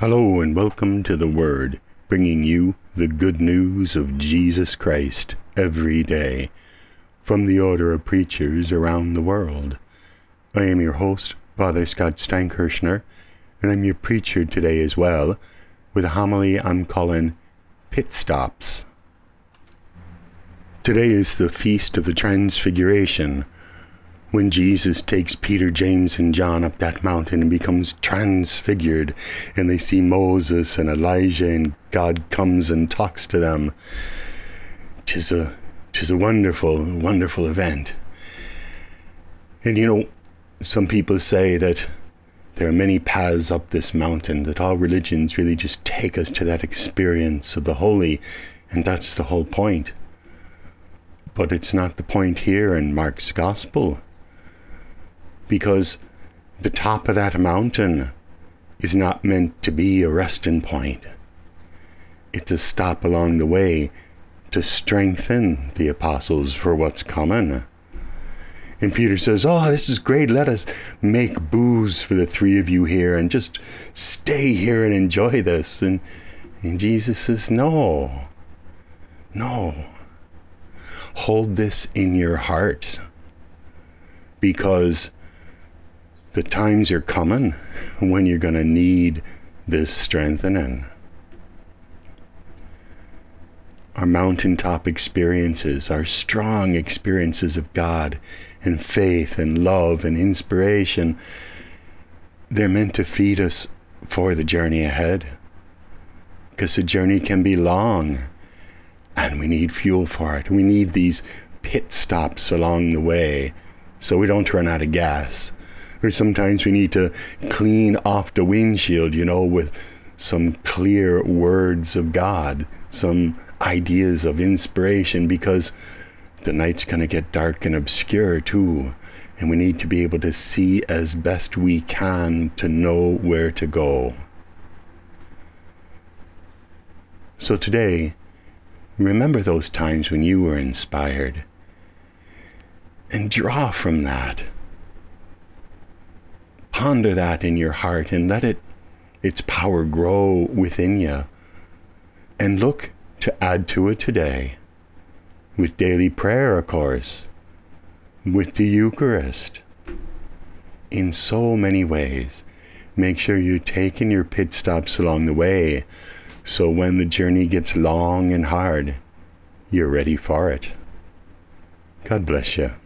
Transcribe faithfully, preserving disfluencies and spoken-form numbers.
Hello and welcome to The Word, bringing you the good news of Jesus Christ every day from the order of preachers around the world. I am your host, Father Scott Steinkirchner, and I'm your preacher today as well, with a homily I'm calling Pit Stops. Today is the Feast of the Transfiguration, when Jesus takes Peter, James, and John up that mountain and becomes transfigured, and they see Moses and Elijah, and God comes and talks to them. Tis a, tis a wonderful, wonderful event. And you know, some people say that there are many paths up this mountain, that all religions really just take us to that experience of the holy, and that's the whole point. But it's not the point here in Mark's Gospel. Because the top of that mountain is not meant to be a resting point. It's a stop along the way to strengthen the apostles for what's coming. And Peter says, oh, this is great. Let us make booths for the three of you here and just stay here and enjoy this. And, and Jesus says, no, no. Hold this in your heart, because the times are coming when you're going to need this strengthening. Our mountaintop experiences, our strong experiences of God and faith and love and inspiration, they're meant to feed us for the journey ahead. Because the journey can be long and we need fuel for it. We need these pit stops along the way so we don't run out of gas. Or sometimes we need to clean off the windshield, you know, with some clear words of God, some ideas of inspiration, because the night's going to get dark and obscure too. And we need to be able to see as best we can to know where to go. So today, remember those times when you were inspired and draw from that. Ponder that in your heart and let it, its power grow within you. And look to add to it today with daily prayer, of course, with the Eucharist. In so many ways, make sure you're taking your pit stops along the way, so when the journey gets long and hard, you're ready for it. God bless you.